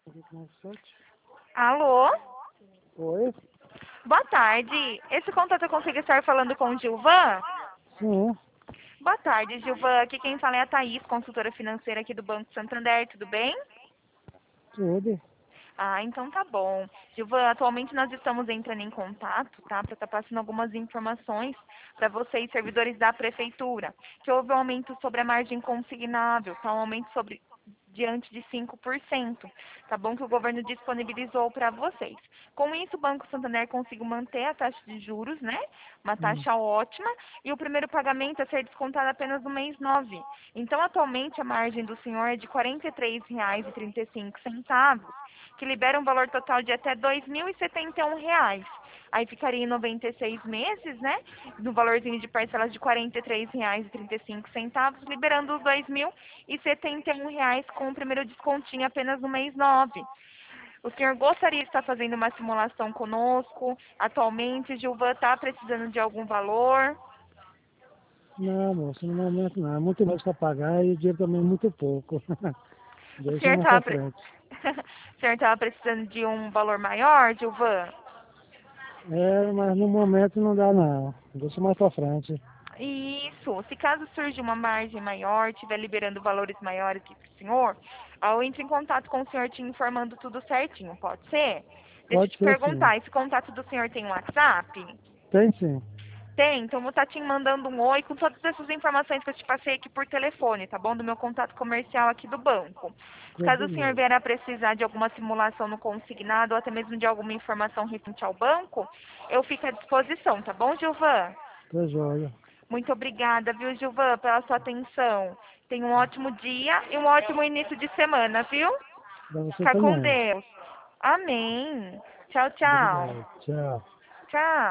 Alô? Oi? Boa tarde. Esse contato eu consigo estar falando com o Gilvan? Sim, Boa tarde, Gilvan. Aqui quem fala é a Thaís, consultora financeira aqui do Banco Santander. Tudo bem? tudo. Ah, então tá bom. Gilvan, atualmente nós estamos entrando em contato, tá? Para estar passando algumas informações para vocês, servidores da prefeitura, que houve um aumento sobre a margem consignável, tá? Um aumento sobre diante de 5%, tá bom? Que o governo disponibilizou para vocês. Com isso, o Banco Santander conseguiu manter a taxa de juros, né? Uma Hum. taxa ótima, e o primeiro pagamento a ser descontado apenas no mês 9. Então, atualmente, a margem do senhor é de R$ 43,35, que libera um valor total de até R$ 2.071. Aí ficaria em 96 meses, né? No valorzinho de parcelas de R$ 43,35, liberando os R$ 2.071 com o primeiro descontinho apenas no mês 9. O senhor gostaria de estar fazendo uma simulação conosco? Atualmente, Gilvan está precisando de algum valor? Não, moço, no momento não. É muito mais para pagar e o dinheiro também é muito pouco. O Deixa senhor mais para estava frente. o senhor estava precisando de um valor maior, Gilvan? É, mas no momento não dá não. Deixa mais para frente. Isso. Se caso surja uma margem maior, estiver liberando valores maiores para o senhor, eu entro em contato com o senhor te informando tudo certinho, pode ser? Deixa eu Pode te ser sim. perguntar, esse contato do senhor tem WhatsApp? Tem sim. Tem, então vou estar te mandando um oi com todas essas informações que eu te passei aqui por telefone, tá bom? Do meu contato comercial aqui do banco. Tudo Caso o senhor beleza. vier a precisar de alguma simulação no consignado ou até mesmo de alguma informação referente ao banco, eu fico à disposição, tá bom, Gilvan? Tá joia. Muito obrigada, viu, Gilvan, pela sua atenção. Tenha um ótimo dia e um ótimo início de semana, viu? Para você Fica com também. Deus. Amém. Tchau, tchau. Obrigado. Tchau. Tchau.